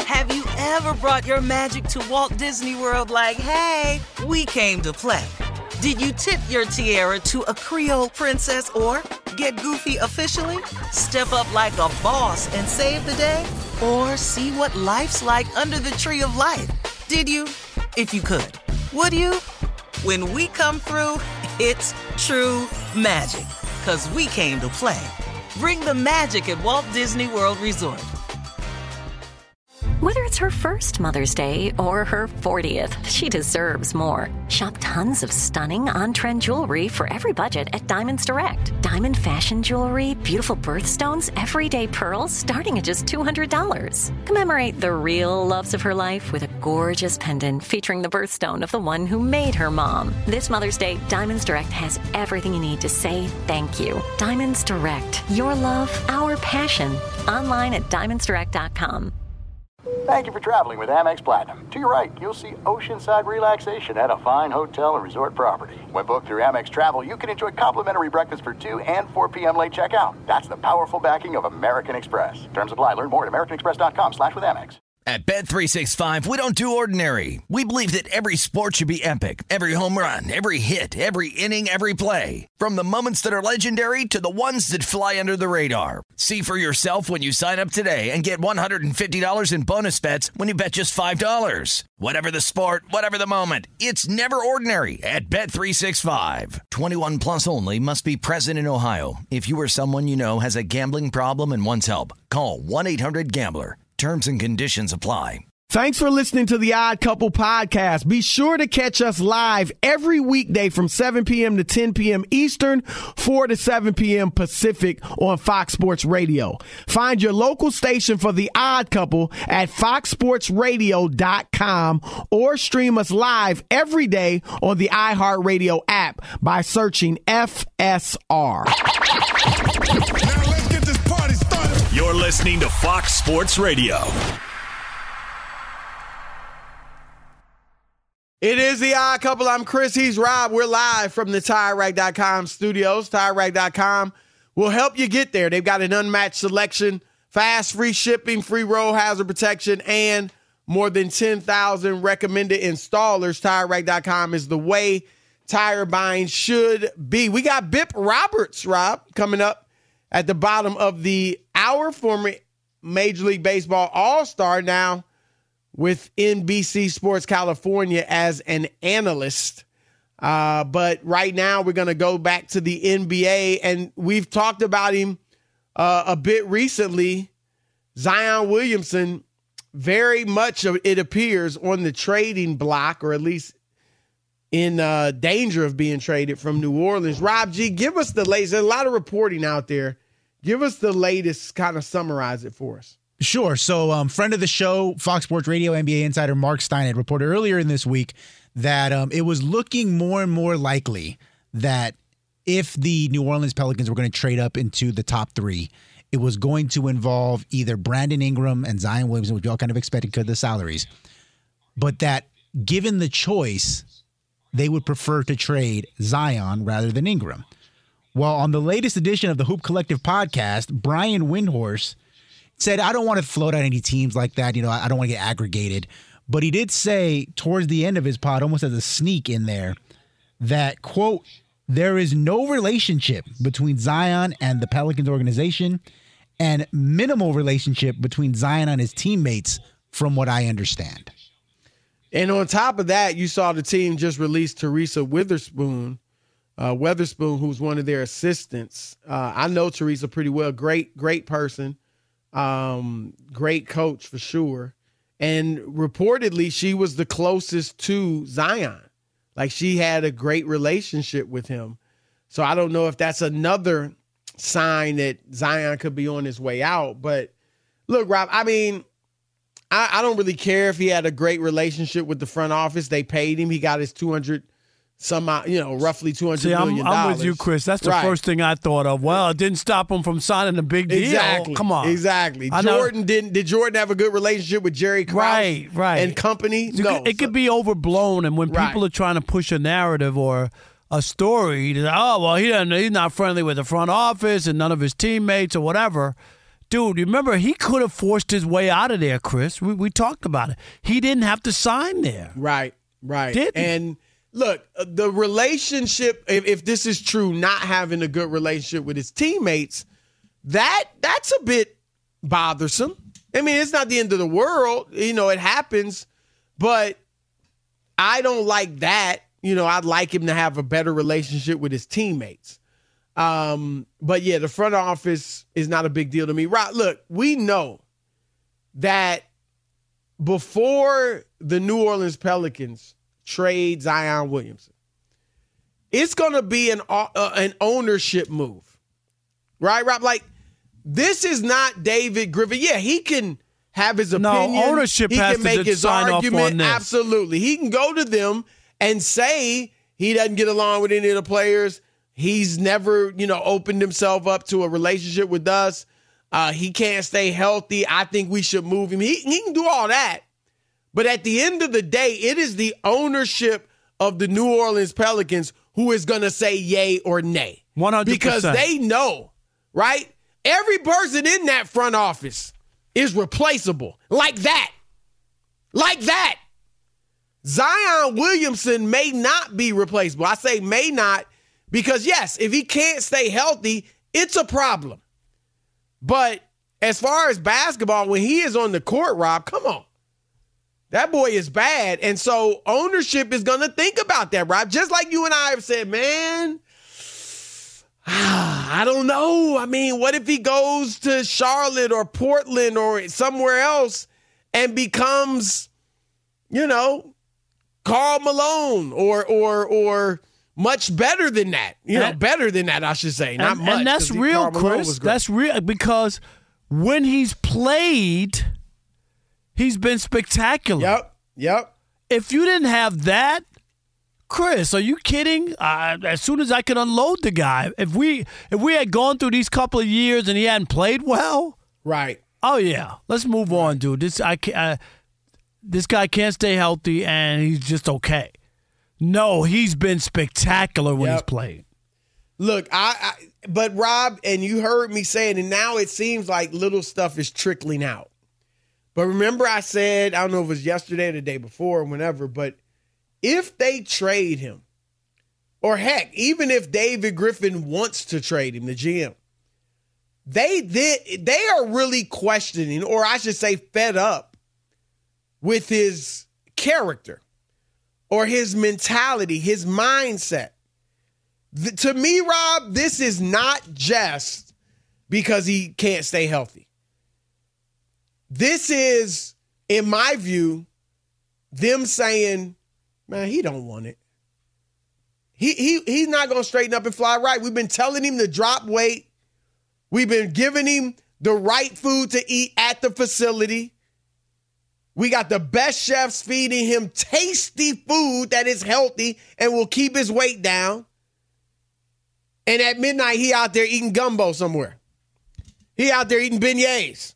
Have you ever brought your magic to Walt Disney World like, hey, we came to play? Did you tip your tiara to a Creole princess or get goofy officially? Step up like a boss and save the day? Or see what life's like under the tree of life? Did you? If you could. Would you? When we come through, it's true magic. 'Cause we came to play. Bring the magic at Walt Disney World Resort. Whether it's her first Mother's Day or her 40th, she deserves more. Shop tons of stunning on-trend jewelry for every budget at Diamonds Direct. Diamond fashion jewelry, beautiful birthstones, everyday pearls starting at just $200. Commemorate the real loves of her life with a gorgeous pendant featuring the birthstone of the one who made her mom. This Mother's Day, Diamonds Direct has everything you need to say thank you. Diamonds Direct. Your love, our passion. Online at diamondsdirect.com. Thank you for traveling with Amex Platinum. To your right, you'll see oceanside relaxation at a fine hotel and resort property. When booked through Amex Travel, you can enjoy complimentary breakfast for 2 and 4 p.m. late checkout. That's the powerful backing of American Express. Terms apply. Learn more at americanexpress.com/withAmex. At Bet365, we don't do ordinary. We believe that every sport should be epic. Every home run, every hit, every inning, every play. From the moments that are legendary to the ones that fly under the radar. See for yourself when you sign up today and get $150 in bonus bets when you bet just $5. Whatever the sport, whatever the moment, it's never ordinary at Bet365. 21 plus only. Must be present in Ohio. If you or someone you know has a gambling problem and wants help, call 1-800-GAMBLER. Terms and conditions apply. Thanks for listening to the Odd Couple podcast. Be sure to catch us live every weekday from 7 p.m. to 10 p.m. Eastern, 4 to 7 p.m. Pacific on Fox Sports Radio. Find your local station for the Odd Couple at foxsportsradio.com or stream us live every day on the iHeartRadio app by searching FSR. Now let's get this party started. You're listening to Fox Sports Radio. It is the Odd Couple. I'm Chris. He's Rob. We're live from the TireRack.com studios. TireRack.com will help you get there. They've got an unmatched selection, fast, free shipping, free road hazard protection, and more than 10,000 recommended installers. TireRack.com is the way tire buying should be. We got Bip Roberts, Rob, coming up at the bottom of the hour, former Major League Baseball All-Star, now with NBC Sports California as an analyst. But right now we're going to go back to the NBA, and we've talked about him a bit recently. Zion Williamson, very much of it appears on the trading block, or at least in danger of being traded from New Orleans. Rob G, give us the latest. There's a lot of reporting out there. Give us the latest, kind of summarize it for us. Sure. So friend of the show, Fox Sports Radio NBA insider Mark Stein had reported earlier in this week that it was looking more and more likely that if the New Orleans Pelicans were going to trade up into the top 3, it was going to involve either Brandon Ingram and Zion Williamson, which we all kind of expected because of the salaries, but that given the choice, they would prefer to trade Zion rather than Ingram. Well, on the latest edition of the Hoop Collective podcast, Brian Windhorst said, I don't want to float out any teams like that. You know, I don't want to get aggregated. But he did say towards the end of his pod, almost as a sneak in there, that, quote, there is no relationship between Zion and the Pelicans organization and minimal relationship between Zion and his teammates, from what I understand. And on top of that, you saw the team just release Teresa Weatherspoon, who's one of their assistants. I know Teresa pretty well. Great person. Great coach for sure. And reportedly, she was the closest to Zion. Like, she had a great relationship with him. So I don't know if that's another sign that Zion could be on his way out. But look, Rob, I mean, I don't really care if he had a great relationship with the front office. They paid him. He got his roughly $200 million. I'm with you, Chris. That's the first thing I thought of. Well, it didn't stop him from signing a big deal. Exactly. Come on. Exactly. Did Jordan have a good relationship with Jerry Krause and company? No. It could be overblown, and when people are trying to push a narrative or a story, he's not friendly with the front office and none of his teammates or whatever. Dude, remember, he could have forced his way out of there, Chris. We talked about it. He didn't have to sign there. Right. Didn't. And look, the relationship, if this is true, not having a good relationship with his teammates, that's a bit bothersome. I mean, it's not the end of the world. It happens, but I don't like that. I'd like him to have a better relationship with his teammates. But yeah, the front office is not a big deal to me. Rob, look, we know that before the New Orleans Pelicans trade Zion Williamson, it's going to be an ownership move, right, Rob? Like, this is not David Griffin. Yeah, he can have his opinion. No, ownership has to make his sign argument. off on this. Absolutely. He can go to them and say he doesn't get along with any of the players. He's never, opened himself up to a relationship with us. He can't stay healthy. I think we should move him. He can do all that. But at the end of the day, it is the ownership of the New Orleans Pelicans who is going to say yay or nay. 100%. Because they know, right? Every person in that front office is replaceable. Like that. Like that. Zion Williamson may not be replaceable. I say may not because, yes, if he can't stay healthy, it's a problem. But as far as basketball, when he is on the court, Rob, come on. That boy is bad. And so ownership is going to think about that, Rob. Just like you and I have said, man, I don't know. I mean, what if he goes to Charlotte or Portland or somewhere else and becomes, Karl Malone or much better than that. Better than that, I should say. Not much. And that's real, Chris. That's real because when he's played, he's been spectacular. Yep. If you didn't have that, Chris, are you kidding? As soon as I could unload the guy, if we had gone through these couple of years and he hadn't played well, right? Oh yeah, let's move on, dude. This guy can't stay healthy and he's just okay. No, he's been spectacular when he's played. Look, but Rob, and you heard me saying, and now it seems like little stuff is trickling out. But remember I said, I don't know if it was yesterday or the day before or whenever, but if they trade him, or heck, even if David Griffin wants to trade him, the GM, they are really questioning, or I should say fed up with his character or his mentality, his mindset. To me, Rob, this is not just because he can't stay healthy. This is, in my view, them saying, man, he don't want it. He's not going to straighten up and fly right. We've been telling him to drop weight. We've been giving him the right food to eat at the facility. We got the best chefs feeding him tasty food that is healthy and will keep his weight down. And at midnight, he out there eating gumbo somewhere. He out there eating beignets.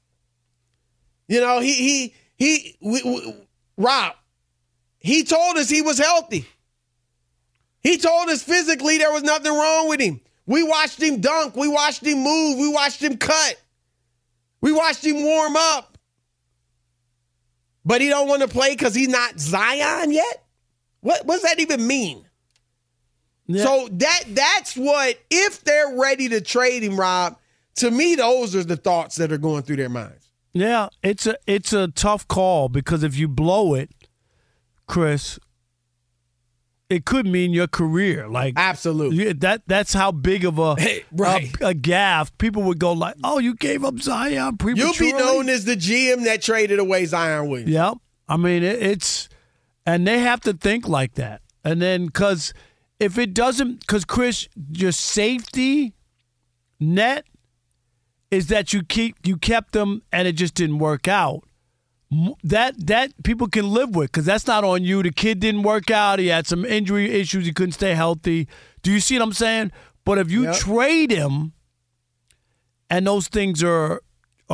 Rob, he told us he was healthy. He told us physically there was nothing wrong with him. We watched him dunk. We watched him move. We watched him cut. We watched him warm up. But he don't want to play because he's not Zion yet? What does that even mean? Yeah. So that's what, if they're ready to trade him, Rob, to me, those are the thoughts that are going through their minds. Yeah, it's a tough call because if you blow it, Chris, it could mean your career. Like, absolutely. That's how big of a gaffe. People would go like, oh, you gave up Zion prematurely? You'll be known as the GM that traded away Zion Williams. Yep. I mean, and they have to think like that. And then, because if it doesn't, because Chris, your safety net is that you kept them and it just didn't work out. That people can live with because that's not on you. The kid didn't work out. He had some injury issues. He couldn't stay healthy. Do you see what I'm saying? But if you trade him and those things are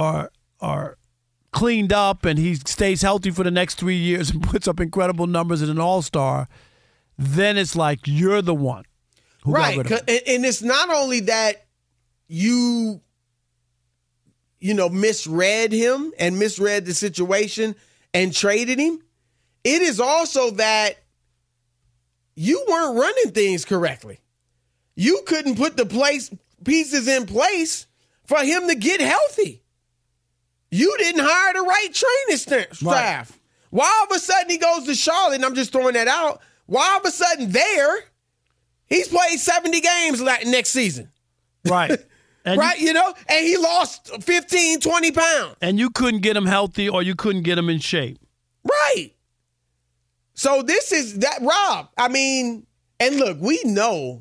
cleaned up and he stays healthy for the next 3 years and puts up incredible numbers as an all-star, then it's like you're the one who got rid of him. And it's not only that you misread him and misread the situation and traded him. It is also that you weren't running things correctly. You couldn't put the pieces in place for him to get healthy. You didn't hire the right training staff. Right. Why all of a sudden he goes to Charlotte, and I'm just throwing that out, why all of a sudden he's played 70 games next season. Right. And right, and he lost 15, 20 pounds. And you couldn't get him healthy or you couldn't get him in shape. Right. So this is that, Rob. I mean, and look, we know,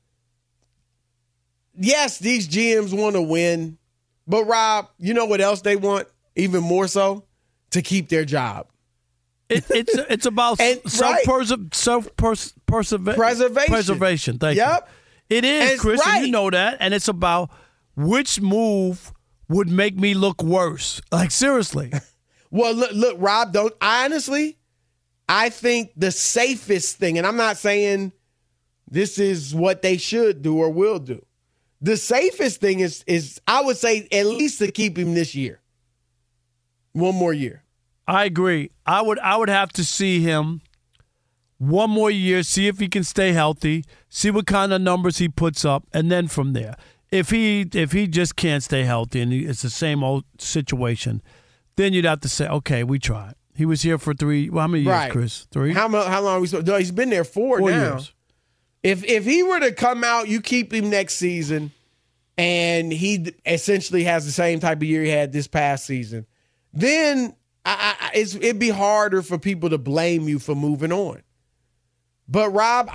yes, these GMs want to win, but Rob, you know what else they want? Even more so? To keep their job. It's about preservation. Thank you. It is, Chris, and you know that. And it's about which move would make me look worse. Like, seriously. Well, look, Rob, I think the safest thing, and I'm not saying this is what they should do or will do. The safest thing is I would say at least to keep him this year. One more year. I agree. I would have to see him one more year, see if he can stay healthy, see what kind of numbers he puts up, and then from there. If he just can't stay healthy and it's the same old situation, then you'd have to say, okay, we tried. He was here for how many years, Chris? 3? How long are we supposed to? No, he's been there 4 now. Years. If he were to come out, you keep him next season, and he essentially has the same type of year he had this past season, then it'd be harder for people to blame you for moving on. But Rob,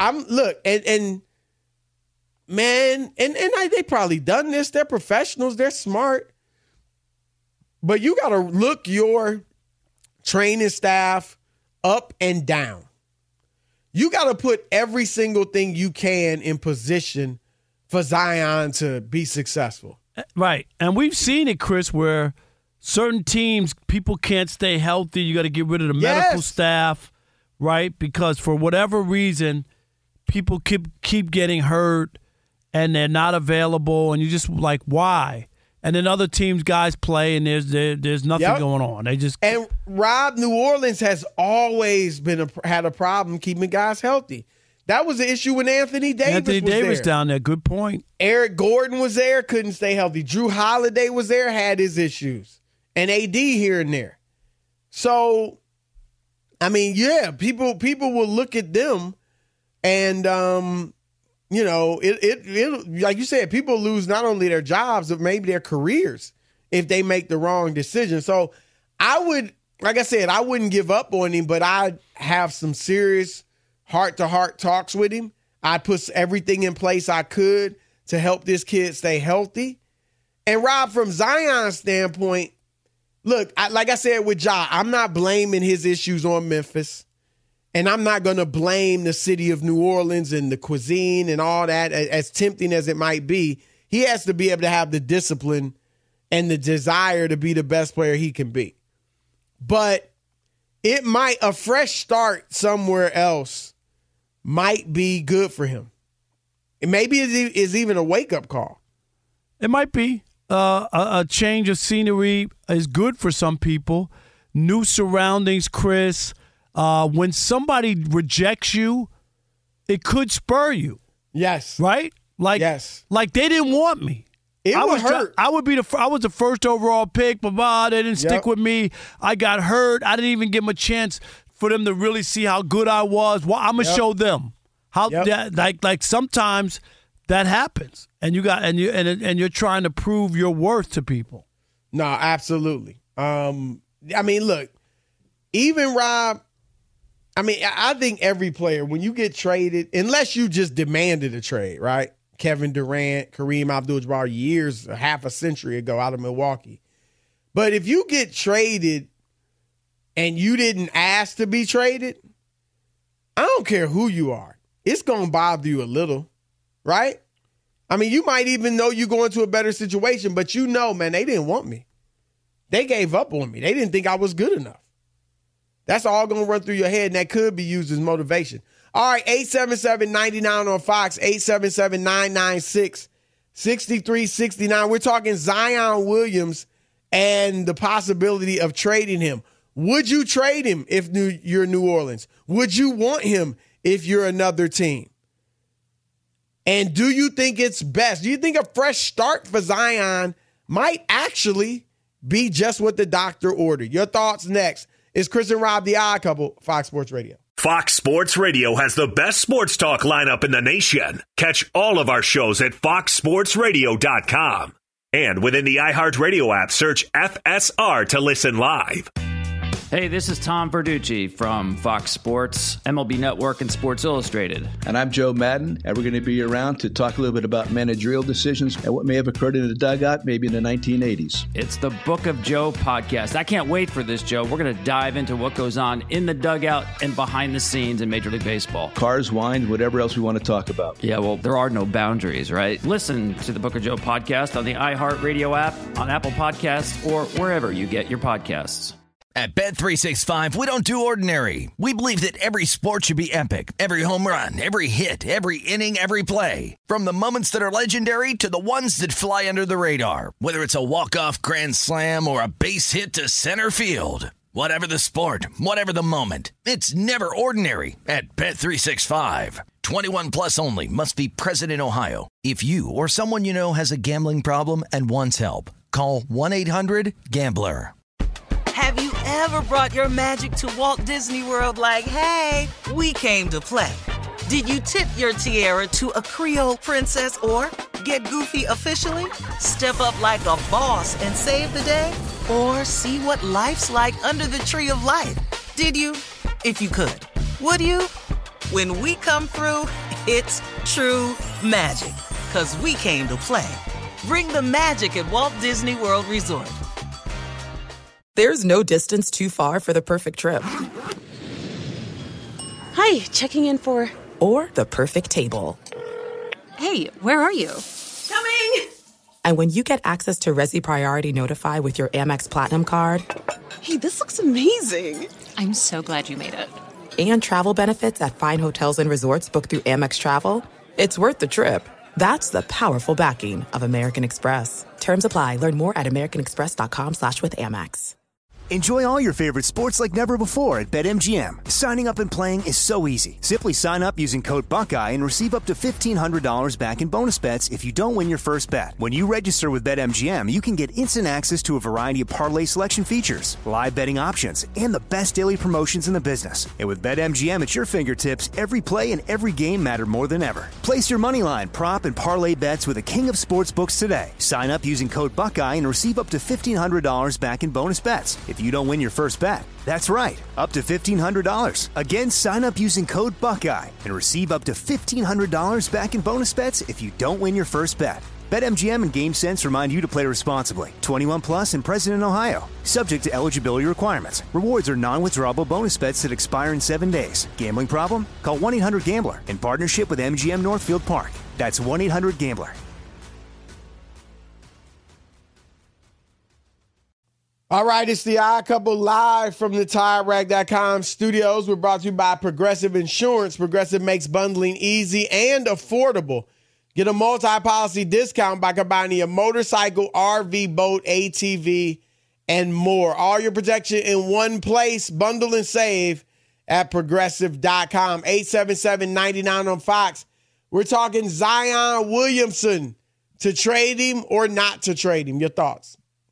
they probably done this. They're professionals. They're smart. But you got to look your training staff up and down. You got to put every single thing you can in position for Zion to be successful. Right. And we've seen it, Chris, where certain teams, people can't stay healthy. You got to get rid of the medical staff, right? Because for whatever reason, people keep getting hurt and they're not available, and you just like, why? And then other teams, guys play, and there's nothing going on. And Rob, New Orleans has always had a problem keeping guys healthy. That was the issue when Anthony Davis was down there. Good point. Eric Gordon was there, couldn't stay healthy. Drew Holiday was there, had his issues. And AD here and there. So, I mean, yeah, people will look at them and, it like you said, people lose not only their jobs, but maybe their careers if they make the wrong decision. So I wouldn't give up on him, but I'd have some serious heart-to-heart talks with him. I'd put everything in place I could to help this kid stay healthy. And Rob, from Zion's standpoint, look, like I said with Ja, I'm not blaming his issues on Memphis. And I'm not going to blame the city of New Orleans and the cuisine and all that, as tempting as it might be. He has to be able to have the discipline and the desire to be the best player he can be. But a fresh start somewhere else might be good for him. And maybe it's even a wake-up call. It might be. A change of scenery is good for some people. New surroundings, Chris. When somebody rejects you, it could spur you. Yes. Right? Like they didn't want me. It would hurt. I was the first overall pick, but they didn't stick with me. I got hurt. I didn't even give them a chance for them to really see how good I was. Well, I'm gonna show them how. Like sometimes that happens, and you're trying to prove your worth to people. No, absolutely. I mean, look, even Rob. I mean, I think every player, when you get traded, unless you just demanded a trade, right? Kevin Durant, Kareem Abdul-Jabbar half a century ago out of Milwaukee. But if you get traded and you didn't ask to be traded, I don't care who you are. It's going to bother you a little, right? I mean, you might even know you're going to a better situation, but man, they didn't want me. They gave up on me. They didn't think I was good enough. That's all going to run through your head, and that could be used as motivation. All right, 877-99 on Fox, 877-996-6369. We're talking Zion Williams and the possibility of trading him. Would you trade him if you're New Orleans? Would you want him if you're another team? And do you think it's best? Do you think a fresh start for Zion might actually be just what the doctor ordered? Your thoughts next. It's Chris and Rob, the Odd Couple, Fox Sports Radio. Fox Sports Radio has the best sports talk lineup in the nation. Catch all of our shows at foxsportsradio.com. And within the iHeartRadio app, search FSR to listen live. Hey, this is Tom Verducci from Fox Sports, MLB Network, and Sports Illustrated. And I'm Joe Madden, and we're going to be around to talk a little bit about managerial decisions and what may have occurred in the dugout maybe in the 1980s. It's the Book of Joe podcast. I can't wait for this, Joe. We're going to dive into what goes on in the dugout and behind the scenes in Major League Baseball. Cars, wine, whatever else we want to talk about. Yeah, well, there are no boundaries, right? Listen to the Book of Joe podcast on the iHeartRadio app, on Apple Podcasts, or wherever you get your podcasts. At Bet365, we don't do ordinary. We believe that every sport should be epic. Every home run, every hit, every inning, every play. From the moments that are legendary to the ones that fly under the radar. Whether it's a walk-off grand slam or a base hit to center field. Whatever the sport, whatever the moment. It's never ordinary at Bet365. 21 plus only. Must be present in Ohio. If you or someone you know has a gambling problem and wants help, call 1-800-GAMBLER. Have you ever brought your magic to Walt Disney World like, hey, we came to play? Did you tip your tiara to a Creole princess or get goofy officially? Step up like a boss and save the day? Or see what life's like under the tree of life? Did you? If you could. Would you? When we come through, it's true magic. 'Cause we came to play. Bring the magic at Walt Disney World Resort. There's no distance too far for the perfect trip. Hi, checking in for... Or the perfect table. Hey, where are you? Coming! And when you get access to Resi Priority Notify with your Amex Platinum card... Hey, this looks amazing. I'm so glad you made it. And travel benefits at fine hotels and resorts booked through Amex Travel, it's worth the trip. That's the powerful backing of American Express. Terms apply. Learn more at americanexpress.com/withAmex. Enjoy all your favorite sports like never before at BetMGM. Signing up and playing is so easy. Simply sign up using code Buckeye and receive up to $1,500 back in bonus bets if you don't win your first bet. When you register with BetMGM, you can get instant access to a variety of parlay selection features, live betting options, and the best daily promotions in the business. And with BetMGM at your fingertips, every play and every game matter more than ever. Place your moneyline, prop, and parlay bets with the king of sportsbooks today. Sign up using code Buckeye and receive up to $1,500 back in bonus bets if you don't win your first bet. That's right, up to $1,500. Again, sign up using code Buckeye and receive up to $1,500 back in bonus bets if you don't win your first bet. BetMGM and GameSense remind you to play responsibly. 21 plus and present in Ohio. Subject to eligibility requirements. Rewards are non-withdrawable bonus bets that expire in 7 days. Gambling problem? Call 1-800-GAMBLER in partnership with MGM Northfield Park. That's 1-800-GAMBLER. All right, it's the Odd Couple live from the TireRack.com studios. We're brought to you by Progressive Insurance. Progressive makes bundling easy and affordable. Get a multi-policy discount by combining a motorcycle, RV, boat, ATV, and more. All your protection in one place. Bundle and save at Progressive.com. 877-99 on Fox. We're talking Zion Williamson. To trade him or not to trade him. Your thoughts?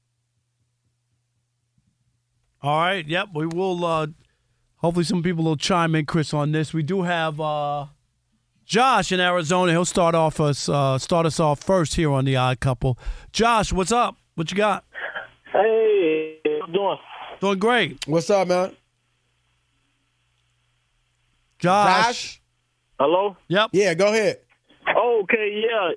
All right. Yep. We will. Hopefully, some people will chime in, Chris, on this. We do have Josh in Arizona. He'll start us off first here on the Odd Couple. Josh, what's up? What you got? Hey, how you doing? Doing great. What's up, man? Josh. Hello. Yep. Yeah. Go ahead. Okay. Yeah.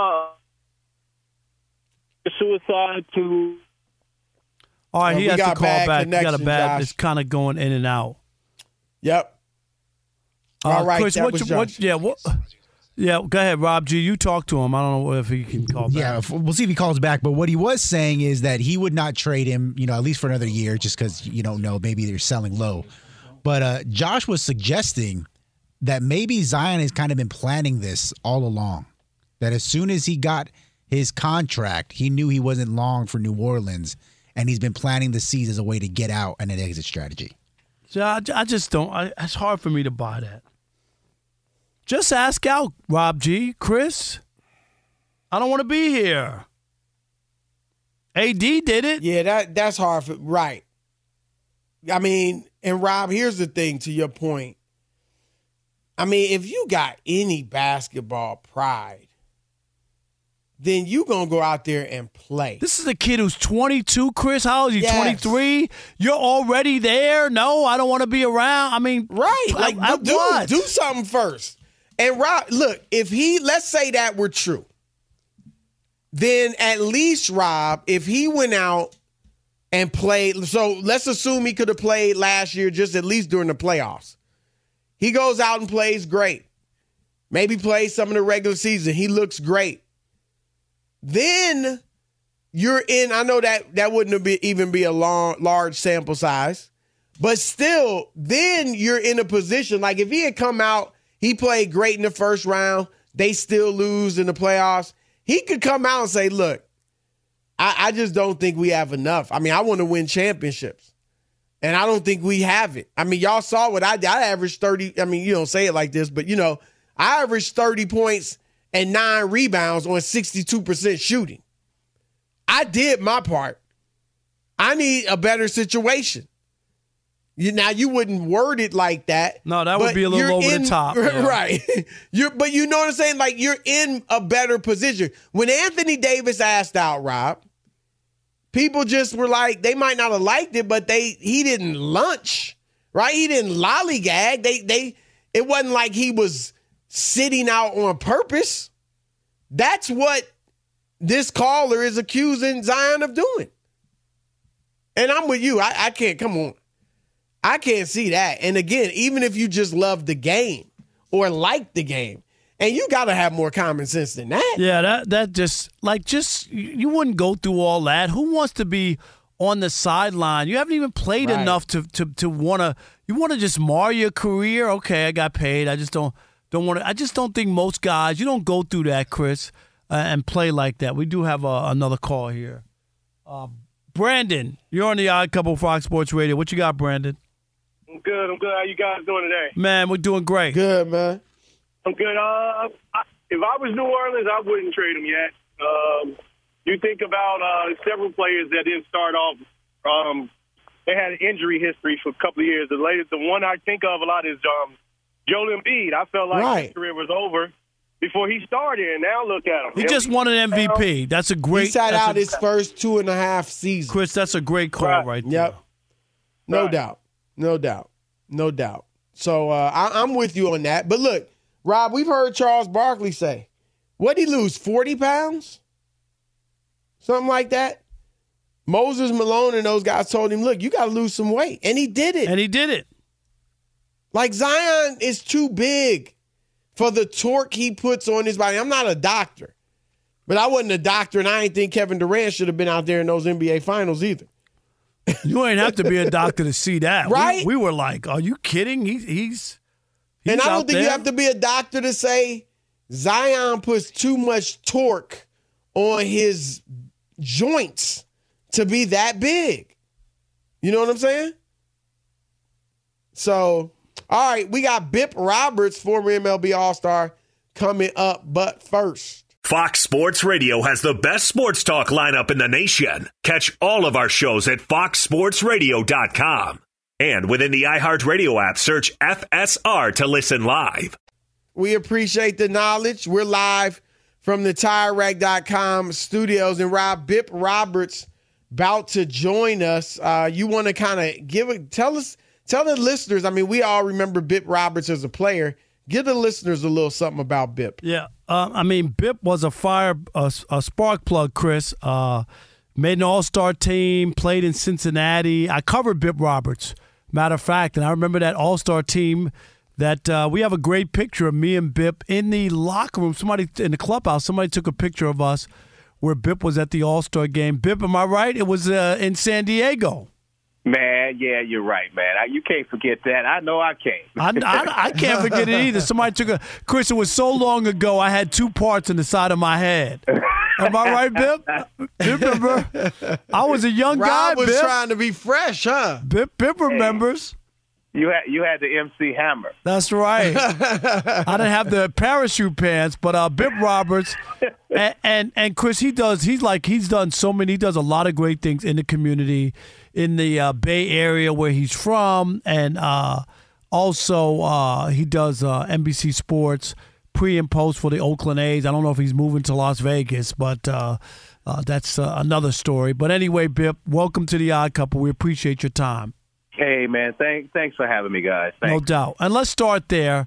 Suicide to. All right, he has to call back. He got a bad. Josh. It's kind of going in and out. Yep. All right, Chris, that was Josh. Yeah, go ahead, Rob G. You talk to him. I don't know if he can call back. Yeah, we'll see if he calls back. But what he was saying is that he would not trade him, at least for another year, just because you don't know. Maybe they're selling low. But Josh was suggesting that maybe Zion has kind of been planning this all along. That as soon as he got his contract, he knew he wasn't long for New Orleans. and he's been planting the seeds as a way to get out and an exit strategy. So I just don't. It's hard for me to buy that. Just ask out, Rob G. Chris, I don't want to be here. AD did it. Yeah, that's hard for right. I mean, and Rob, here's the thing to your point. I mean, if you got any basketball pride, then you going to go out there and play. This is a kid who's 22, Chris. How old is he, 23? You're already there? No, I don't want to be around. I mean, right. Like, what? Do something first. And Rob, look, if let's say that were true, then at least, Rob, if he went out and played, so let's assume he could have played last year just at least during the playoffs. He goes out and plays great. Maybe plays some of the regular season. He looks great. Then you're in, I know that wouldn't even be a large sample size, but still, then you're in a position, like if he had come out, he played great in the first round, they still lose in the playoffs, he could come out and say, look, I just don't think we have enough. I mean, I want to win championships, and I don't think we have it. I mean, y'all saw what I did. I averaged 30, I mean, you don't say it like this, but, I averaged 30 points and 9 rebounds on 62% shooting. I did my part. I need a better situation. Now, you wouldn't word it like that. No, that would be a little over the top. Yeah. Right. But you know what I'm saying? Like, you're in a better position. When Anthony Davis asked out, Rob, people just were like, they might not have liked it, but he didn't lunch, right? He didn't lollygag. It wasn't like he was sitting out on purpose. That's what this caller is accusing Zion of doing. And I'm with you. I can't, come on. I can't see that. And again, even if you just love the game or like the game, and you got to have more common sense than that. Yeah, that just you wouldn't go through all that. Who wants to be on the sideline? You haven't even played enough to want to, you want to just mar your career? Okay, I got paid. I just don't want to. I just don't think most guys, you don't go through that, Chris, and play like that. We do have another call here. Brandon, you're on the Odd Couple Fox Sports Radio. What you got, Brandon? I'm good. How you guys doing today? Man, we're doing great. Good, man. I'm good. If I was New Orleans, I wouldn't trade him yet. You think about several players that didn't start off. They had an injury history for a couple of years. The one I think of a lot is Joel Embiid. I felt like his career was over before he started, and now look at him. He just won an MVP. That's a great. He sat out his first 2.5 seasons. Chris, that's a great call right there. Yep. No doubt. So I'm with you on that. But look, Rob, we've heard Charles Barkley say, what'd he lose, 40 pounds? Something like that. Moses Malone and those guys told him, look, you got to lose some weight. And he did it. Like, Zion is too big for the torque he puts on his body. I'm not a doctor, but I wasn't a doctor, and I ain't think Kevin Durant should have been out there in those NBA finals either. You ain't have to be a doctor to see that. Right? We were like, are you kidding? He's and I don't out think there. you have to be a doctor to say Zion puts too much torque on his joints to be that big. You know what I'm saying? So, all right, we got Bip Roberts, former MLB All-Star, coming up, but first. Fox Sports Radio has the best sports talk lineup in the nation. Catch all of our shows at foxsportsradio.com. And within the iHeartRadio app, search FSR to listen live. We appreciate the knowledge. We're live from the TireRack.com studios. And Rob, Bip Roberts about to join us. You want to kind of tell the listeners, I mean, we all remember Bip Roberts as a player. Give the listeners a little something about Bip. Yeah. I mean, Bip was a spark plug, Chris. Made an all-star team, played in Cincinnati. I covered Bip Roberts, matter of fact, and I remember that all-star team that we have a great picture of me and Bip in the locker room. Somebody in the clubhouse, somebody took a picture of us where Bip was at the all-star game. Bip, am I right? It was in San Diego. Man, yeah, you're right, man. You can't forget that. I know I can't. I can't forget it either. Somebody Chris, it was so long ago, I had 2 parts in the side of my head. Am I right, Bip? Bip remember? I was a young guy, Rob was Bip. trying to be fresh, huh? Bip remembers. You had the MC Hammer. That's right. I didn't have the parachute pants, but Bip Roberts and Chris, he does a lot of great things in the community, in the Bay Area where he's from, and also he does NBC Sports pre and post for the Oakland A's. I don't know if he's moving to Las Vegas, but that's another story. But anyway, Bip, welcome to the Odd Couple. We appreciate your time. Hey, man, thanks for having me, guys. Thanks. No doubt. And let's start there.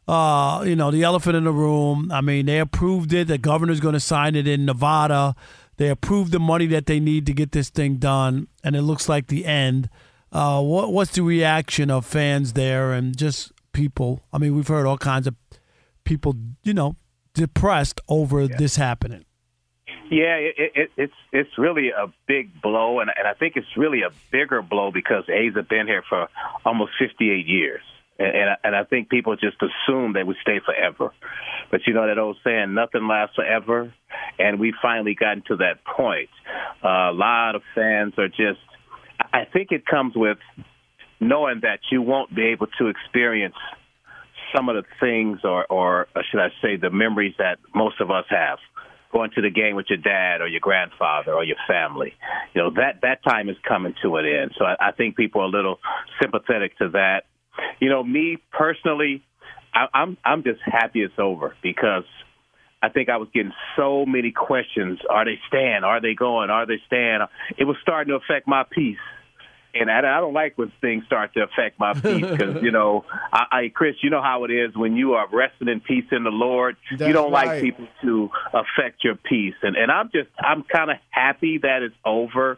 The elephant in the room. I mean, they approved it. The governor's going to sign it in Nevada. They approved the money that they need to get this thing done, and it looks like the end. What's the reaction of fans there and just people? I mean, we've heard all kinds of people, depressed over this happening. Yeah, it's really a big blow, and I think it's really a bigger blow because A's have been here for almost 58 years. And I think people just assume they would stay forever. But you know that old saying, nothing lasts forever, and we finally gotten to that point. A lot of fans are just – I think it comes with knowing that you won't be able to experience some of the things or should I say the memories that most of us have. Going to the game with your dad or your grandfather or your family. That time is coming to an end. So I think people are a little sympathetic to that. Me personally, I'm just happy it's over because I think I was getting so many questions. Are they staying? Are they going? Are they staying? It was starting to affect my peace. And I don't like when things start to affect my peace because, Chris, you know how it is when you are resting in peace in the Lord. That's you don't right. like people to affect your peace. And I'm kind of happy that it's over.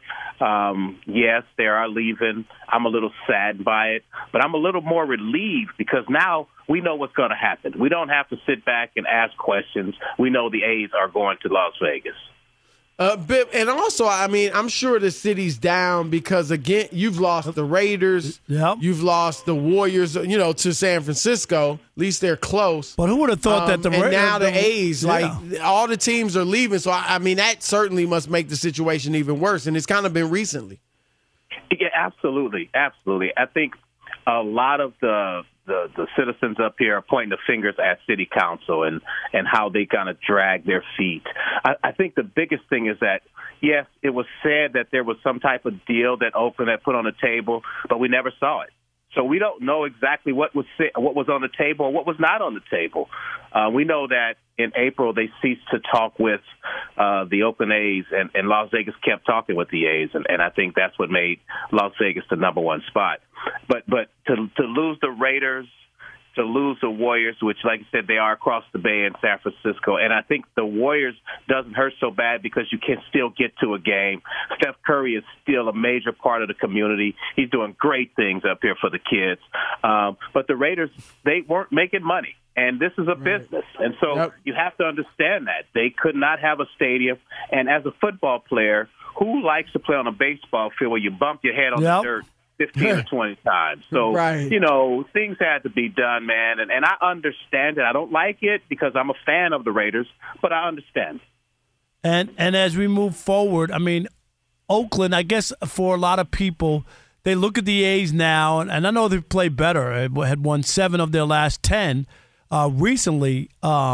Yes, they are leaving. I'm a little saddened by it, but I'm a little more relieved because now we know what's going to happen. We don't have to sit back and ask questions. We know the A's are going to Las Vegas. Bip, and also, I mean, I'm sure the city's down because, again, you've lost the Raiders. Yep. You've lost the Warriors, to San Francisco. At least they're close. But who would have thought that the and Raiders... now the A's, all the teams are leaving. So, I mean, that certainly must make the situation even worse, and it's kind of been recently. Yeah, absolutely. Absolutely. I think a lot of the citizens up here are pointing the fingers at city council and how they kind of drag their feet. I think the biggest thing is that, yes, it was said that there was some type of deal that Oakland had put on the table, but we never saw it. So we don't know exactly what was on the table or what was not on the table. We know that in April they ceased to talk with the Oakland A's, and Las Vegas kept talking with the A's, and I think that's what made Las Vegas the number one spot. But to lose the Raiders, to lose the Warriors, which, like I said, they are across the bay in San Francisco. And I think the Warriors doesn't hurt so bad because you can still get to a game. Steph Curry is still a major part of the community. He's doing great things up here for the kids. But the Raiders, they weren't making money. And this is a business. And so you have to understand that. They could not have a stadium. And as a football player, who likes to play on a baseball field where you bump your head on the dirt 15 or 20 times? So, things had to be done, man. And I understand it. I don't like it because I'm a fan of the Raiders, but I understand. And as we move forward, I mean, Oakland, I guess for a lot of people, they look at the A's now, and I know they've played better. They had won 7 of their last 10 recently.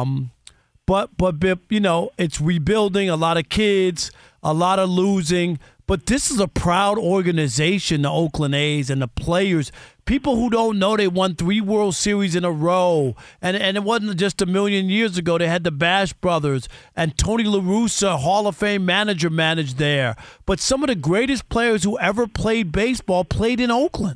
But Bip, it's rebuilding, a lot of kids, a lot of losing. But this is a proud organization, the Oakland A's, and the players. People who don't know they won 3 World Series in a row. And it wasn't just a million years ago. They had the Bash brothers and Tony La Russa, Hall of Fame manager, managed there. But some of the greatest players who ever played baseball played in Oakland.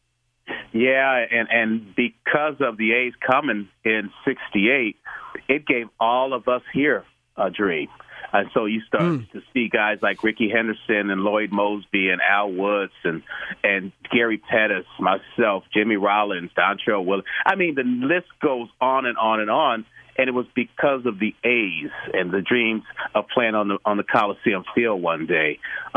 Yeah, and because of the A's coming in '68, it gave all of us here a dream. And so you start to see guys like Ricky Henderson and Lloyd Mosby and Al Woods and Gary Pettis, myself, Jimmy Rollins, Dontrell Williams. I mean, the list goes on and on and on. And it was because of the A's and the dreams of playing on the Coliseum field one day.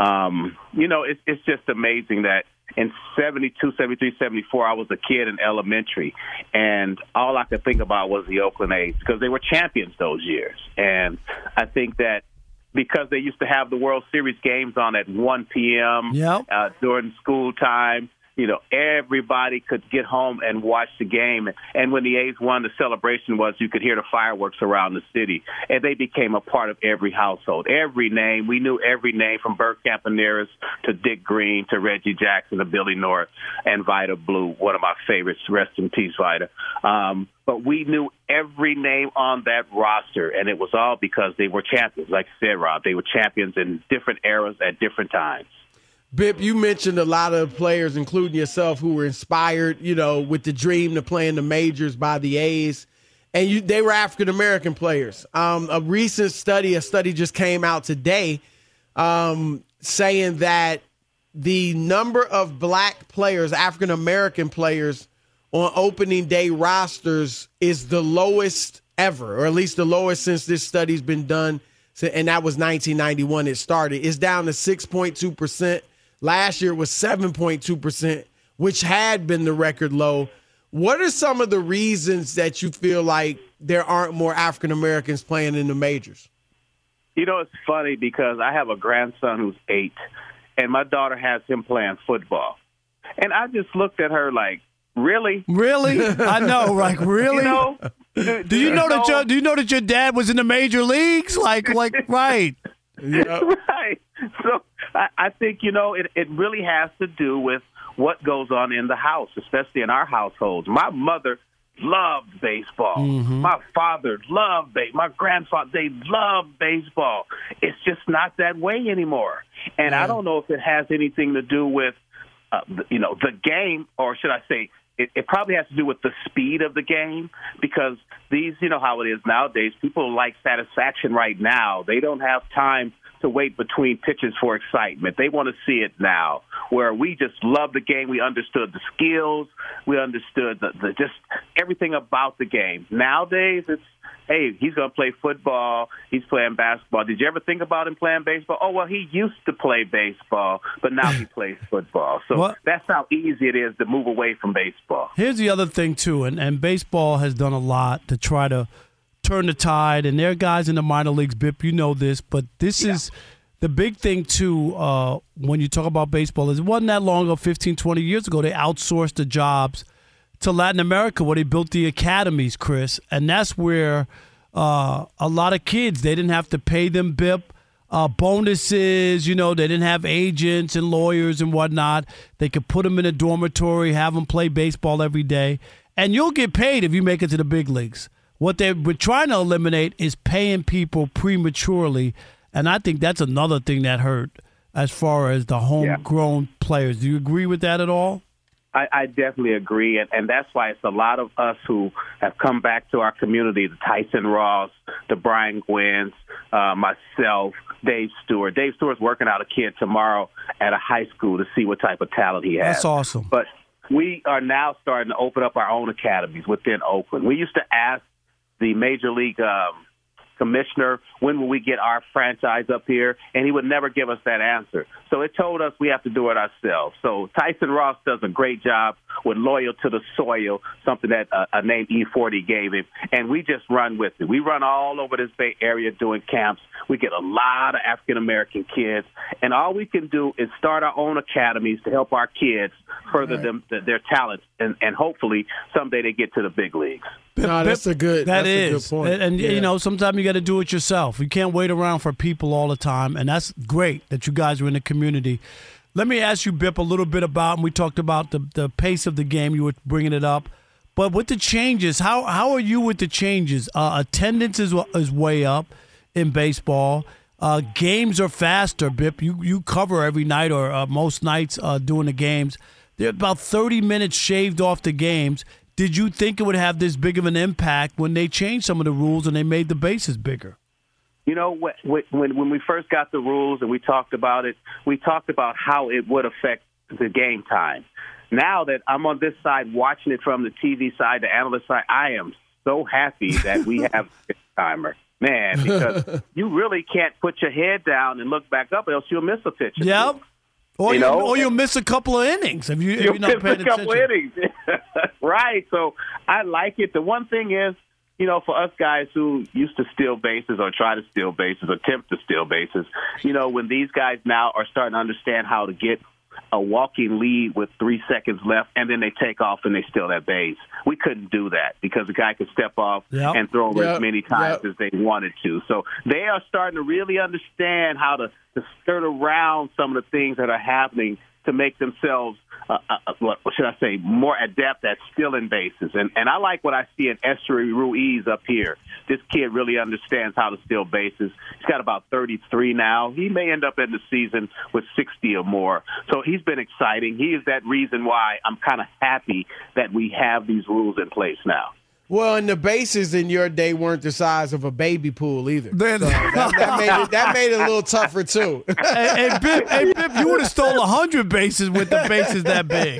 It's just amazing that in 72, 73, 74, I was a kid in elementary, and all I could think about was the Oakland A's because they were champions those years. And I think that because they used to have the World Series games on at 1 p.m. During school time. You know, everybody could get home and watch the game. And when the A's won, the celebration was you could hear the fireworks around the city. And they became a part of every household. Every name, we knew every name from Bert Campaneris to Dick Green to Reggie Jackson to Billy North and Vida Blue, one of my favorites. Rest in peace, Vida. But we knew every name on that roster, and it was all because they were champions. Like I said, Rob, they were champions in different eras at different times. Bip, you mentioned a lot of players, including yourself, who were inspired, you know, with the dream to play in the majors by the A's, and they were African-American players. A recent study just came out today saying that the number of black players, African-American players, on opening day rosters is the lowest ever, or at least the lowest since this study's been done, and that was 1991 it started. It's down to 6.2%. Last year it was 7.2%, which had been the record low. What are some of the reasons that you feel like there aren't more African Americans playing in the majors? You know, it's funny because I have a grandson who's 8, and my daughter has him playing football. And I just looked at her like, really? Really? I know, like, really? You know, do you know that your dad was in the major leagues? Like, right. Yeah. Right. So I think, you know, it really has to do with what goes on in the house, especially in our households. My mother loved baseball. Mm-hmm. My father loved baseball. My grandfather, they loved baseball. It's just not that way anymore. And I don't know if it has anything to do with, the game, or should I say, it probably has to do with the speed of the game, because these, you know how it is nowadays, people like satisfaction right now. They don't have time to wait between pitches for excitement. They want to see it now, where we just love the game. We understood the skills. We understood the just everything about the game. Nowadays, it's, hey, he's going to play football. He's playing basketball. Did you ever think about him playing baseball? Oh, well, he used to play baseball, but now he plays football. So that's how easy it is to move away from baseball. Here's the other thing, too, and baseball has done a lot to try to turn the tide, and there are guys in the minor leagues, Bip, you know this, but this is the big thing, too, when you talk about baseball, is it wasn't that long ago, 15, 20 years ago, they outsourced the jobs to Latin America, where they built the academies, Chris, and that's where a lot of kids, they didn't have to pay them, Bip, bonuses, you know, they didn't have agents and lawyers and whatnot. They could put them in a dormitory, have them play baseball every day, and you'll get paid if you make it to the big leagues. What they were trying to eliminate is paying people prematurely, and I think that's another thing that hurt as far as the homegrown players. Do you agree with that at all? I definitely agree, and that's why it's a lot of us who have come back to our community, the Tyson Ross, the Brian Gwynns, myself, Dave Stewart. Dave Stewart's working out a kid tomorrow at a high school to see what type of talent he has. That's awesome. But we are now starting to open up our own academies within Oakland. We used to ask the Major League commissioner, when will we get our franchise up here? And he would never give us that answer. So it told us we have to do it ourselves. So Tyson Ross does a great job with Loyal to the Soil, something that a name E40 gave him. And we just run with it. We run all over this Bay Area doing camps. We get a lot of African-American kids. And all we can do is start our own academies to help our kids further their talents. And hopefully someday they get to the big leagues. No, that's a good point. And you know, sometimes you got to do it yourself. You can't wait around for people all the time, and that's great that you guys are in the community. Let me ask you, Bip, a little bit about, and we talked about the pace of the game. You were bringing it up. But with the changes, how are you with the changes? Attendance is way up in baseball. Games are faster, Bip. You cover every night or most nights doing the games. They're about 30 minutes shaved off the games. Did you think it would have this big of an impact when they changed some of the rules and they made the bases bigger? You know, when we first got the rules and we talked about it, we talked about how it would affect the game time. Now that I'm on this side watching it from the TV side, the analyst side, I am so happy that we have a timer. Man, because you really can't put your head down and look back up, else you'll miss a pitch. Yep. Or you'll miss a couple of innings if you're not paying attention. Right. So I like it. The one thing is, for us guys who used to steal bases or try to steal bases, attempt to steal bases, when these guys now are starting to understand how to get a walking lead with 3 seconds left, and then they take off and they steal that base. We couldn't do that because the guy could step off and throw over as many times as they wanted to. So they are starting to really understand how to skirt around some of the things that are happening to make themselves, what should I say, more adept at stealing bases. And I like what I see in Esteury Ruiz up here. This kid really understands how to steal bases. He's got about 33 now. He may end up in the season with 60 or more. So he's been exciting. He is that reason why I'm kind of happy that we have these rules in place now. Well, and the bases in your day weren't the size of a baby pool either. So that made it a little tougher, too. Hey, Bip, you would have stole 100 bases with the bases that big.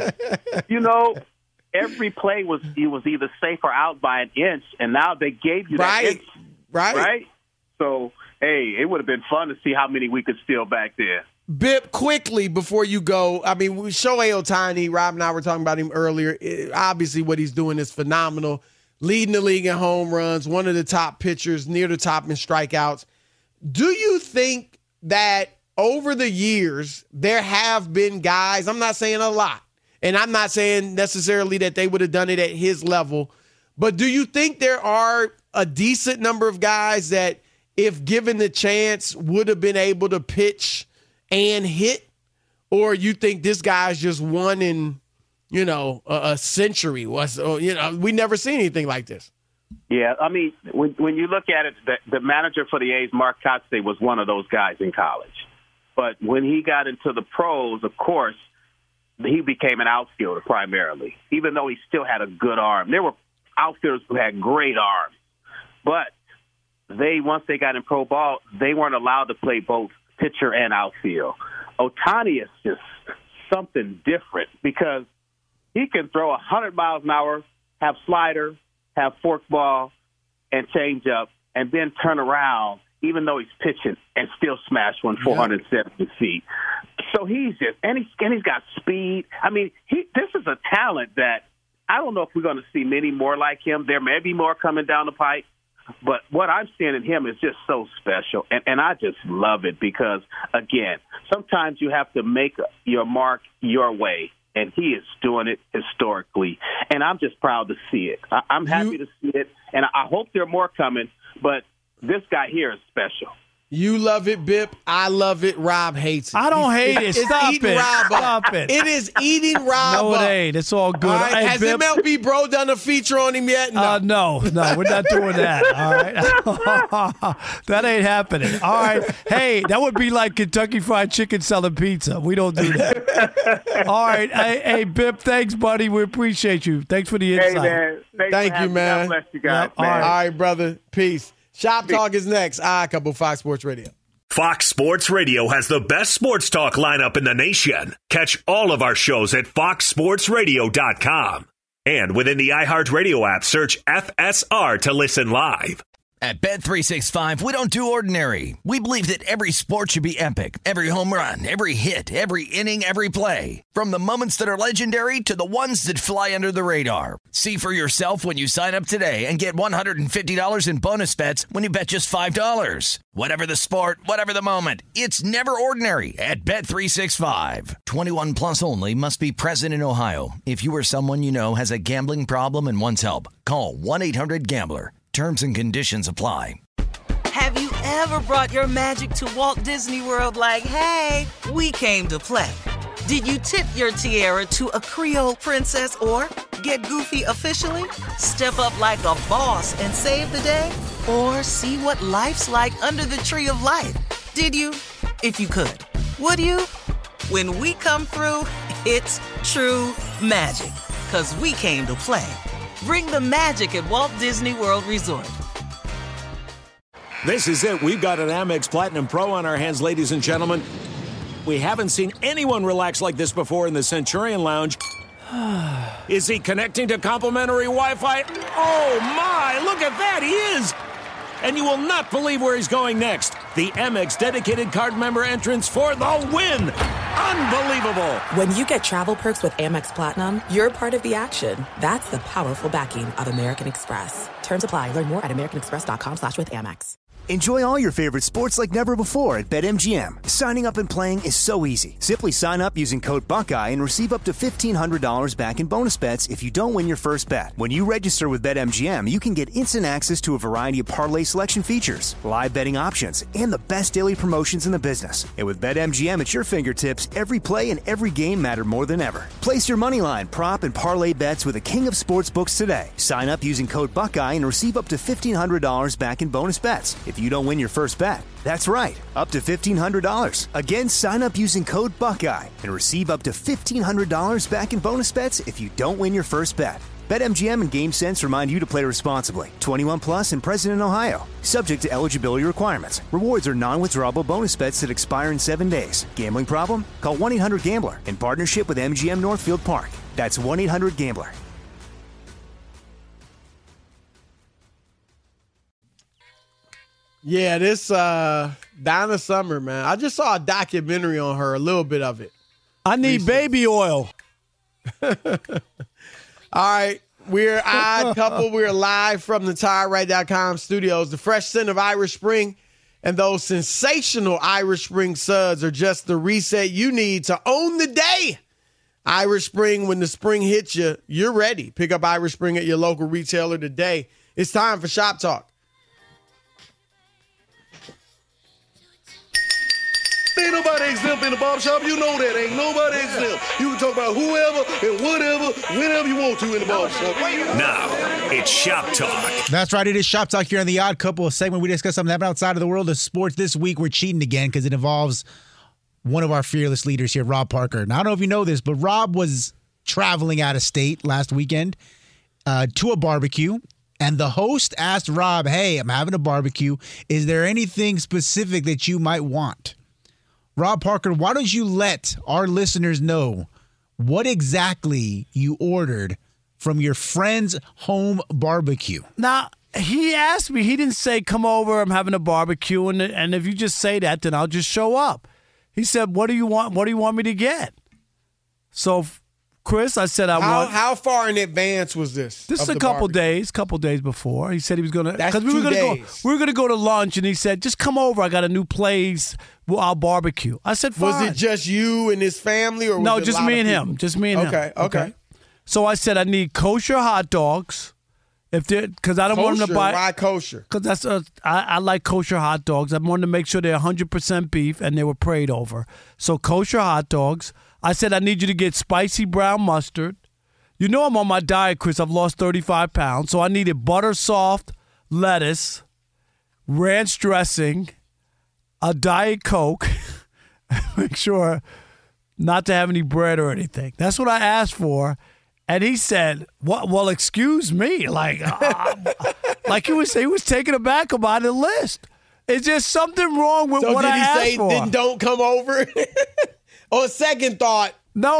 Every play was either safe or out by an inch, and now they gave you that inch. Right? So, hey, it would have been fun to see how many we could steal back there. Bip, quickly before you go, Shohei Ohtani, Rob and I were talking about him earlier. Obviously, what he's doing is phenomenal. Leading the league in home runs, one of the top pitchers, near the top in strikeouts. Do you think that over the years there have been guys, I'm not saying a lot, and I'm not saying necessarily that they would have done it at his level, but do you think there are a decent number of guys that, if given the chance, would have been able to pitch and hit? Or you think this guy's just one in a century? We never seen anything like this. Yeah, when you look at it, the manager for the A's, Mark Kotsay, was one of those guys in college. But when he got into the pros, of course, he became an outfielder primarily, even though he still had a good arm. There were outfielders who had great arms. But once they got in pro ball, they weren't allowed to play both pitcher and outfield. Ohtani is just something different because he can throw 100 miles an hour, have slider, have forkball, and change up, and then turn around, even though he's pitching, and still smash one 470 feet. So he's got speed. This is a talent that I don't know if we're going to see many more like him. There may be more coming down the pipe, but what I'm seeing in him is just so special, and I just love it because, again, sometimes you have to make your mark your way. And he is doing it historically. And I'm just proud to see it. I'm happy to see it. And I hope there are more coming. But this guy here is special. You love it, Bip. I love it. Rob hates it. I don't hate it. Stop it. Stop it. It is eating Rob No, it ain't. It's all good. All right. Hey, Has Bip, MLB Bro done a feature on him yet? No, we're not doing that. All right. That ain't happening. All right. Hey, that would be like Kentucky Fried Chicken selling pizza. We don't do that. All right. Hey, Bip, thanks, buddy. We appreciate you. Thanks for the insight. Hey, man. Thank you, man. God bless you guys. All right, brother. Peace. Shop Talk is next. Couple Fox Sports Radio. Fox Sports Radio has the best sports talk lineup in the nation. Catch all of our shows at foxsportsradio.com. And within the iHeartRadio app, search FSR to listen live. At Bet365, we don't do ordinary. We believe that every sport should be epic. Every home run, every hit, every inning, every play. From the moments that are legendary to the ones that fly under the radar. See for yourself when you sign up today and get $150 in bonus bets when you bet just $5. Whatever the sport, whatever the moment, it's never ordinary at Bet365. 21 plus only. Must be present in Ohio. If you or someone you know has a gambling problem and wants help, call 1-800-GAMBLER. Terms and conditions apply. Have you ever brought your magic to Walt Disney World like, hey, we came to play? Did you tip your tiara to a Creole princess or get goofy officially? Step up like a boss and save the day? Or see what life's like under the tree of life? Did you? If you could. Would you? When we come through, it's true magic. 'Cause we came to play. Bring the magic at Walt Disney World Resort. This is it. We've got an Amex Platinum Pro on our hands, ladies and gentlemen. We haven't seen anyone relax like this before in the Centurion Lounge. Is he connecting to complimentary Wi-Fi? Oh, my. Look at that. He is. And you will not believe where he's going next. The Amex dedicated card member entrance for the win. Unbelievable. When you get travel perks with Amex Platinum, you're part of the action. That's the powerful backing of American Express. Terms apply. Learn more at americanexpress.com/withAmex. Enjoy all your favorite sports like never before at BetMGM. Signing up and playing is so easy. Simply sign up using code Buckeye and receive up to $1,500 back in bonus bets if you don't win your first bet. When you register with BetMGM, you can get instant access to a variety of parlay selection features, live betting options, and the best daily promotions in the business. And with BetMGM at your fingertips, every play and every game matter more than ever. Place your moneyline, prop, and parlay bets with the king of sportsbooks today. Sign up using code Buckeye and receive up to $1,500 back in bonus bets if you don't win your first bet. That's right, up to $1,500. Again, sign up using code Buckeye and receive up to $1,500 back in bonus bets if you don't win your first bet. BetMGM and GameSense remind you to play responsibly. 21 plus and present in Ohio. Subject to eligibility requirements. Rewards are non-withdrawable bonus bets that expire in 7 days. Gambling problem? Call 1-800-GAMBLER in partnership with MGM Northfield Park. That's 1-800-GAMBLER. Yeah, this Donna Summer, man. I just saw a documentary on her, a little bit of it. I need baby oil. All right. We're Odd Couple. We're live from the TireRight.com studios. The fresh scent of Irish Spring and those sensational Irish Spring suds are just the reset you need to own the day. Irish Spring, when the spring hits you, you're ready. Pick up Irish Spring at your local retailer today. It's time for Shop Talk. Ain't nobody exempt in the barbershop. You know that. Ain't nobody exempt. You can talk about whoever and whatever, whenever you want to in the barbershop. Now, it's Shop Talk. That's right. It is Shop Talk here on the Odd Couple, a segment we discuss something happening outside of the world of sports. This week, we're cheating again because it involves one of our fearless leaders here, Rob Parker. Now, I don't know if you know this, but Rob was traveling out of state last weekend to a barbecue. And the host asked Rob, hey, I'm having a barbecue. Is there anything specific that you might want? Rob Parker, why don't you let our listeners know what exactly you ordered from your friend's home barbecue? Now, he asked me, he didn't say, come over, I'm having a barbecue, and if you just say that, then I'll just show up. He said, what do you want? What do you want me to get? So, Chris, I said How far in advance was this? This is a couple days before. He said he was going to. That's 2 days. We were going to go to lunch, and he said, just come over. I got a new place. I'll barbecue. I said, fine. Was it just you and his family? Or was no, it just me and him. Just me and him. Okay. So I said, I need kosher hot dogs. Because I don't want them to buy. Why kosher? Because I like kosher hot dogs. I wanted to make sure they're 100% beef and they were prayed over. So kosher hot dogs. I said, I need you to get spicy brown mustard. You know I'm on my diet, Chris. I've lost 35 pounds. So I needed butter soft lettuce, ranch dressing, a Diet Coke. Make sure not to have any bread or anything. That's what I asked for. And he said, "What? Well, excuse me." Like he was taken aback about the list. Is there something wrong with what I asked for? So did he say, then don't come over? On second thought, no,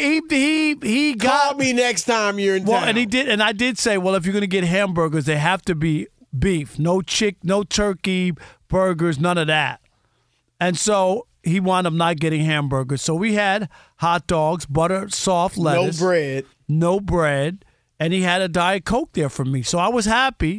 he call me next time you're in town. Well, and he did, and I did say, well, if you're going to get hamburgers, they have to be beef, no turkey burgers, none of that. And so he wound up not getting hamburgers. So we had hot dogs, butter, soft lettuce, no bread, and he had a Diet Coke there for me. So I was happy.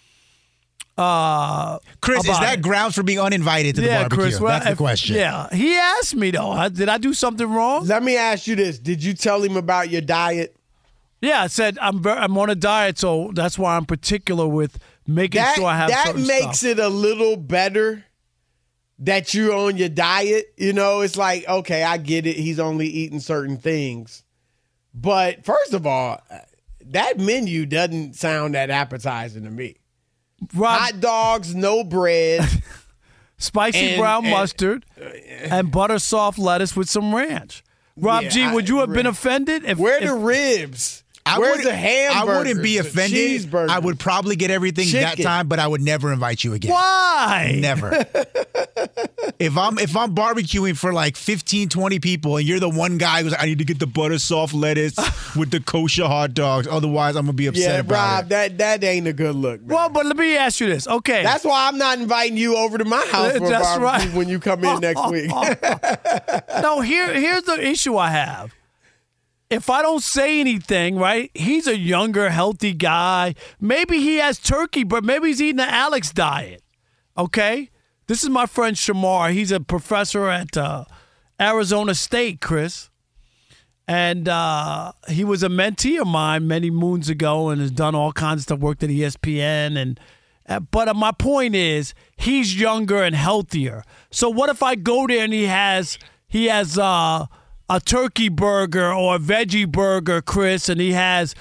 Chris, is that grounds for being uninvited to the barbecue? Chris, well, that's the question. Yeah. He asked me, though. Did I do something wrong? Let me ask you this. Did you tell him about your diet? Yeah, I said I'm on a diet, so that's why I'm particular with making sure I have certain That makes it a little better that you're on your diet. You know, it's like, okay, I get it. He's only eating certain things. But first of all, that menu doesn't sound that appetizing to me. Hot dogs, no bread. Spicy brown mustard and butter soft lettuce with some ranch. Rob G, would you have been offended? Where are the ribs? Where's the hamburger? I wouldn't be offended. Cheeseburger. I would probably get everything that time, but I would never invite you again. Why? Never. If I'm barbecuing for like 15, 20 people and you're the one guy who's like, I need to get the butter soft lettuce with the kosher hot dogs. Otherwise, I'm going to be upset about it. That ain't a good look, man. Well, but let me ask you this. Okay. That's why I'm not inviting you over to my house for a barbecue right. when you come in next week. No, here's the issue I have. If I don't say anything, right, he's a younger, healthy guy. Maybe he has turkey, but maybe he's eating the Alex diet, okay? This is my friend Shamar. He's a professor at Arizona State, Chris. And he was a mentee of mine many moons ago and has done all kinds of stuff, worked at ESPN. But my point is, he's younger and healthier. So what if I go there and he has a turkey burger or a veggie burger, Chris, and he has,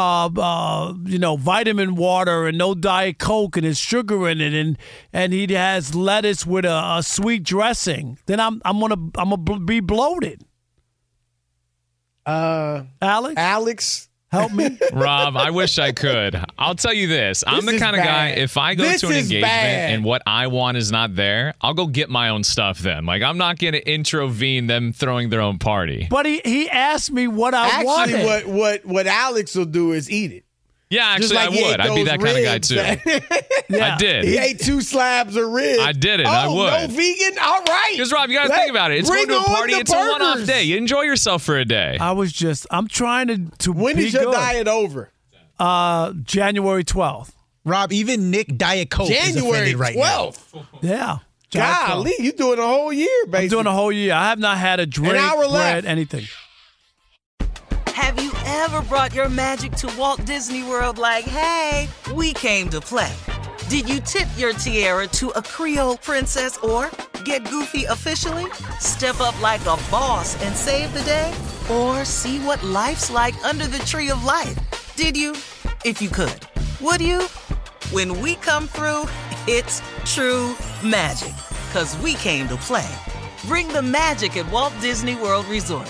vitamin water and no Diet Coke and there's sugar in it, and he has lettuce with a sweet dressing. Then I'm gonna be bloated. Alex, help me, Rob. I wish I could. I'll tell you this. I'm the kind of guy, if I go to an engagement and what I want is not there, I'll go get my own stuff then. Like, I'm not going to introvene them throwing their own party. But he asked me what I wanted. Actually, what Alex will do is eat it. Yeah, actually, I would. I'd be that kind of guy, too. Yeah. I did. He ate 2 slabs of ribs. I did it. I would. No vegan? All right. Because, Rob, you got to think about it. It's going to a party. It's a one-off day. You enjoy yourself for a day. I'm trying to When be is your good. diet over? January 12th. Rob, even Nick Diet Coke is offended right now. January 12th? Yeah. Golly, you doing a whole year, basically. I'm doing a whole year. I have not had a drink, bread, left. anything. Have you ever brought your magic to Walt Disney World like, hey, we came to play? Did you tip your tiara to a Creole princess or get goofy officially? Step up like a boss and save the day? Or see what life's like under the tree of life? Did you? If you could. Would you? When we come through, it's true magic. 'Cause we came to play. Bring the magic at Walt Disney World Resort.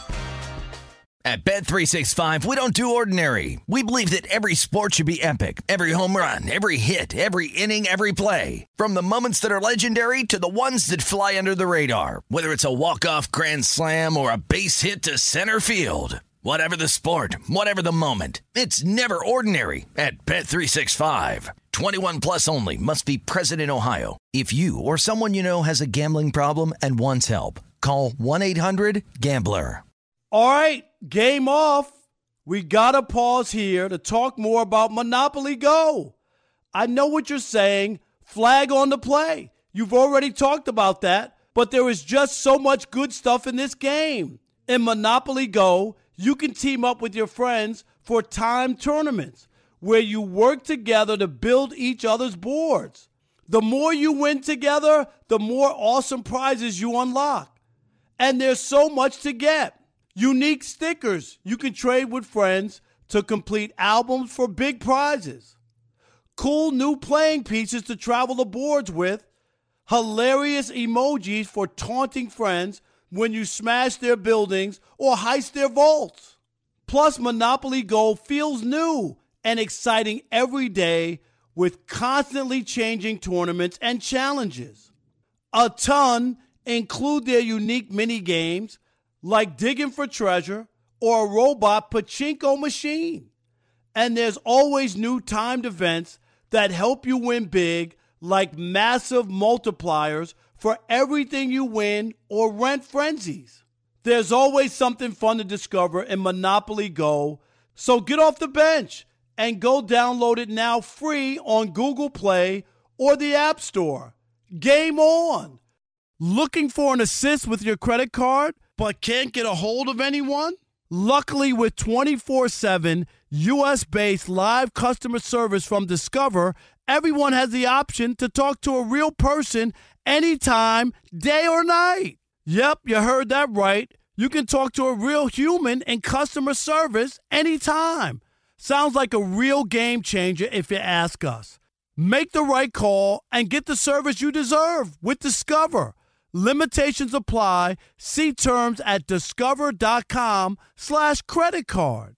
At Bet365, we don't do ordinary. We believe that every sport should be epic. Every home run, every hit, every inning, every play. From the moments that are legendary to the ones that fly under the radar. Whether it's a walk-off grand slam or a base hit to center field. Whatever the sport, whatever the moment. It's never ordinary at Bet365. 21 plus only. Must be present in Ohio. If you or someone you know has a gambling problem and wants help, call 1-800-GAMBLER. All right, game off. We got to pause here to talk more about Monopoly Go. I know what you're saying. Flag on the play. You've already talked about that, but there is just so much good stuff in this game. In Monopoly Go, you can team up with your friends for timed tournaments where you work together to build each other's boards. The more you win together, the more awesome prizes you unlock. And there's so much to get. Unique stickers you can trade with friends to complete albums for big prizes. Cool new playing pieces to travel the boards with. Hilarious emojis for taunting friends when you smash their buildings or heist their vaults. Plus, Monopoly Go feels new and exciting every day with constantly changing tournaments and challenges. A ton include their unique mini games like digging for treasure or a robot pachinko machine. And there's always new timed events that help you win big, like massive multipliers for everything you win or rent frenzies. There's always something fun to discover in Monopoly Go, so get off the bench and go download it now free on Google Play or the App Store. Game on! Looking for an assist with your credit card but can't get a hold of anyone? Luckily, with 24/7 U.S.-based live customer service from Discover, everyone has the option to talk to a real person anytime, day or night. Yep, you heard that right. You can talk to a real human in customer service anytime. Sounds like a real game changer if you ask us. Make the right call and get the service you deserve with Discover. Limitations apply. See terms at discover.com/credit card.